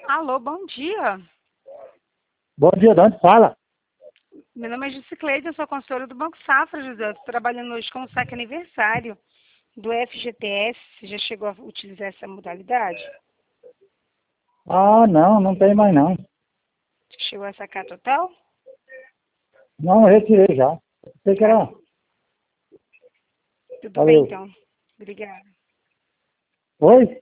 Alô, bom dia. Bom dia, Dante. Fala. Meu nome é Jusicleide, eu sou consultora do Banco Safra, José. Estou trabalhando hoje com o saque aniversário do FGTS. Você já chegou a utilizar essa modalidade? Ah, não tem mais não. Chegou a sacar total? Não, eu retirei já. Sei que era. Tudo bem, Valeu. então. Obrigada. Oi?